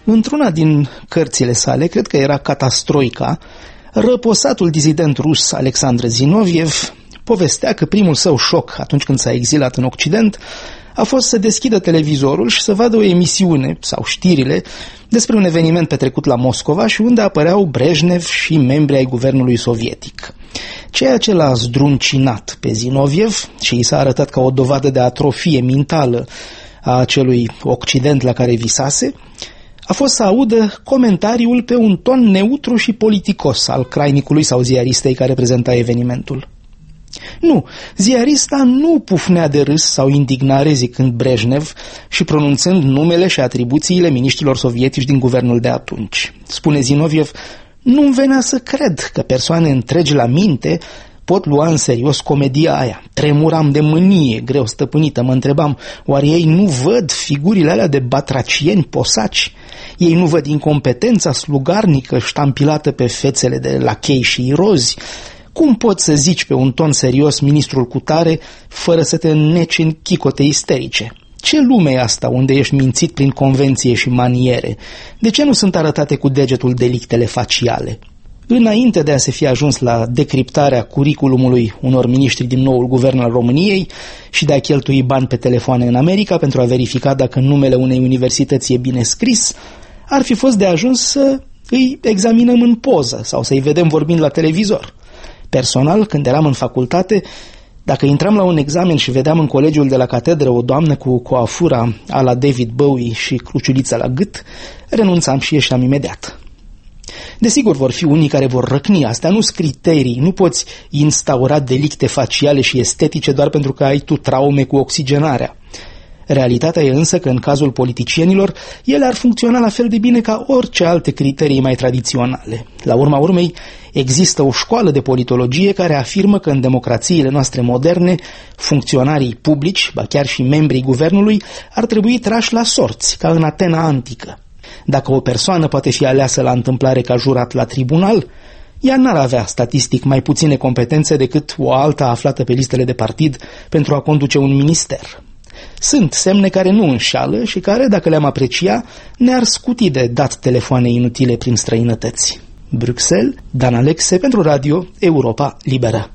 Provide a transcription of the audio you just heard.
Într-una din cărțile sale, cred că era Catastroica, răposatul dizident rus Alexandru Zinoviev povestea că primul său șoc atunci când s-a exilat în Occident a fost să deschidă televizorul și să vadă o emisiune sau știrile despre un eveniment petrecut la Moscova și unde apăreau Brejnev și membri ai guvernului sovietic. Ceea ce l-a zdruncinat pe Zinoviev și i s-a arătat ca o dovadă de atrofie mentală a acelui Occident la care visase, a fost să audă comentariul pe un ton neutru și politicos al crainicului sau ziaristei care prezenta evenimentul. Nu, ziarista nu pufnea de râs sau indignare zicând Brejnev și pronunțând numele și atribuțiile miniștrilor sovietici din guvernul de atunci. Spune Zinoviev, nu-mi venea să cred că persoane întregi la minte pot lua în serios comedia aia. Tremuram de mânie, greu stăpânită, mă întrebam, oare ei nu văd figurile alea de batracieni posaci? Ei nu văd incompetența slugarnică ștampilată pe fețele de lachei și irozi? Cum poți să zici pe un ton serios ministrul cutare fără să te înneci în chicote isterice? Ce lume e asta unde ești mințit prin convenție și maniere? De ce nu sunt arătate cu degetul delictele faciale? Înainte de a se fi ajuns la decriptarea curiculumului unor miniștri din noul guvern al României și de a cheltui bani pe telefoane în America pentru a verifica dacă numele unei universități e bine scris, ar fi fost de ajuns să îi examinăm în poză sau să-i vedem vorbind la televizor. Personal, când eram în facultate, dacă intram la un examen și vedeam în colegiul de la catedră o doamnă cu coafura a la David Bowie și cruciulița la gât, renunțam și ieșeam imediat. Desigur, vor fi unii care vor răcni, astea nu-s criterii, nu poți instaura delicte faciale și estetice doar pentru că ai tu traume cu oxigenarea. Realitatea e însă că în cazul politicienilor, ele ar funcționa la fel de bine ca orice alte criterii mai tradiționale. La urma urmei, există o școală de politologie care afirmă că în democrațiile noastre moderne, funcționarii publici, ba chiar și membrii guvernului, ar trebui trași la sorți, ca în Atena antică. Dacă o persoană poate fi aleasă la întâmplare ca jurat la tribunal, ea n-ar avea statistic mai puține competențe decât o alta aflată pe listele de partid pentru a conduce un minister. Sunt semne care nu înșală și care, dacă le-am aprecia, ne-ar scuti de dat telefoane inutile prin străinătăți. Bruxelles, Dan Alexe pentru Radio Europa Liberă.